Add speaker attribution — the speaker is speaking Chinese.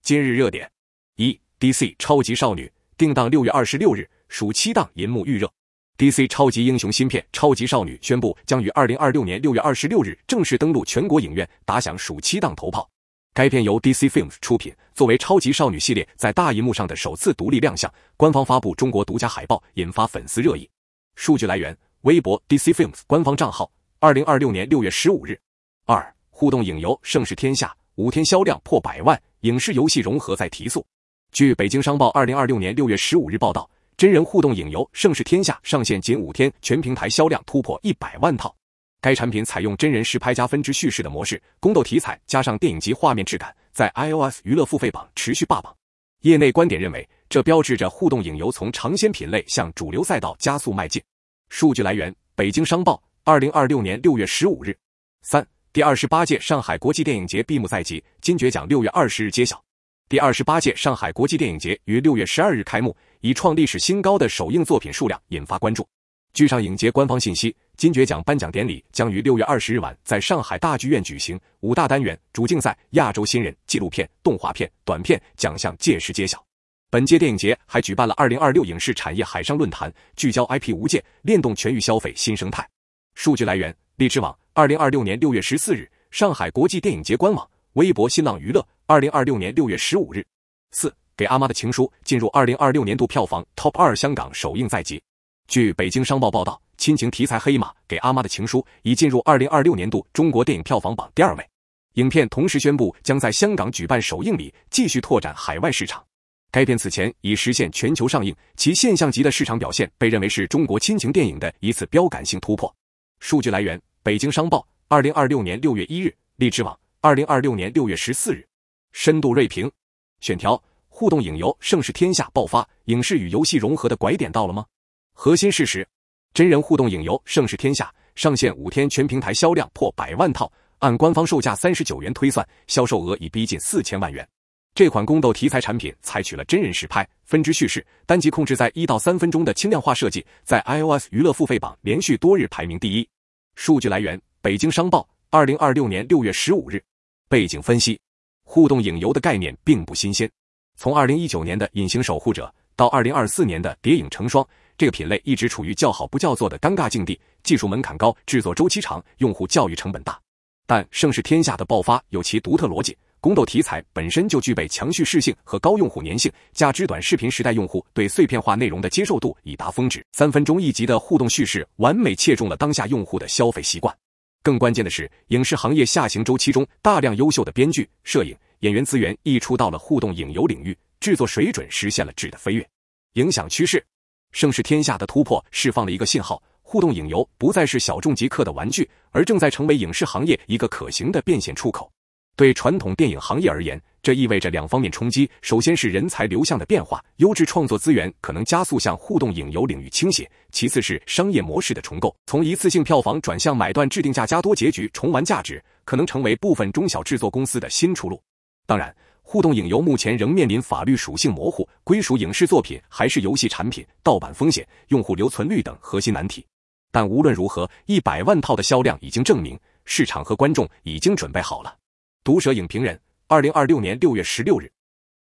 Speaker 1: 今日热点：1. DC 超级少女定档6月26日，暑期档银幕预热。DC 超级英雄新片《超级少女》宣布将于2026年6月26日正式登陆全国影院，打响暑期档头炮。该片由 DC Films 出品，作为超级少女系列在大银幕上的首次独立亮相，官方发布中国独家海报，引发粉丝热议。数据来源：微博 DC Films 官方账号，2026年6月15日。2. 互动影游《盛世天下》5天销量破100万，影视游戏融合再提速。据北京商报2026年6月15日报道，真人互动影游《盛世天下》上线仅5天，全平台销量突破100万套。该产品采用真人实拍加分支叙事的模式，宫斗题材加上电影级画面质感，在 iOS 娱乐付费榜持续霸榜。业内观点认为，这标志着互动影游从尝鲜品类向主流赛道加速迈进。数据来源：北京商报2026年6月15日。3. 第28届上海国际电影节闭幕在即，金爵奖6月20日揭晓。第28届上海国际电影节于6月12日开幕，以创历史新高的首映作品数量引发关注。据上影节官方信息，金爵奖颁奖典礼将于6月20日晚在上海大剧院举行，5大单元、主竞赛、亚洲新人、纪录片、动画片、短片奖项届时揭晓。本届电影节还举办了2026影视产业海上论坛，聚焦 IP 无界，联动全域消费新生态。数据来源：荔枝网2026年6月14日，上海国际电影节官网，微博新浪娱乐2026年6月15日。4. 给阿妈的情书进入2026年度票房 Top 2， 香港首映在即。据北京商报报道，亲情题材黑马《给阿妈的情书》已进入2026年度中国电影票房榜第2位。影片同时宣布将在香港举办首映礼，继续拓展海外市场。该片此前已实现全球上映，其现象级的市场表现被认为是中国亲情电影的一次标杆性突破。数据来源：北京商报2026年6月1日，荔枝网2026年6月14日。深度锐评：选条：互动影游《盛世天下》爆发，影视与游戏融合的拐点到了吗？核心事实：真人互动影游《盛世天下》上线5天，全平台销量破100万套，按官方售价39元推算，销售额已逼近4000万元。这款宫斗题材产品采取了真人实拍、分支叙事、单集控制在1到3分钟的轻量化设计，在 iOS 娱乐付费榜连续多日排名第一。数据来源：北京商报2026年6月15日。背景分析：互动影游的概念并不新鲜，从2019年的《隐形守护者》到2024年的《谍影成双》，这个品类一直处于叫好不叫座的尴尬境地，技术门槛高，制作周期长，用户教育成本大。但盛世天下的爆发有其独特逻辑，宫斗题材本身就具备强叙事性和高用户粘性，加之短视频时代用户对碎片化内容的接受度已达峰值，3分钟一集的互动叙事完美切中了当下用户的消费习惯。更关键的是，影视行业下行周期中，大量优秀的编剧、摄影、演员资源溢出到了互动影游领域，制作水准实现了质的飞跃。影响趋势：盛世天下的突破释放了一个信号，互动影游不再是小众极客的玩具，而正在成为影视行业一个可行的变现出口。对传统电影行业而言，这意味着2方面冲击，首先是人才流向的变化，优质创作资源可能加速向互动影游领域倾斜；其次是商业模式的重构，从一次性票房转向买断制定价加多结局重玩价值，可能成为部分中小制作公司的新出路。当然，互动影游目前仍面临法律属性模糊、归属影视作品还是游戏产品、盗版风险、用户留存率等核心难题。但无论如何，100万套的销量已经证明，市场和观众已经准备好了。毒舌影评人，2026年6月16日。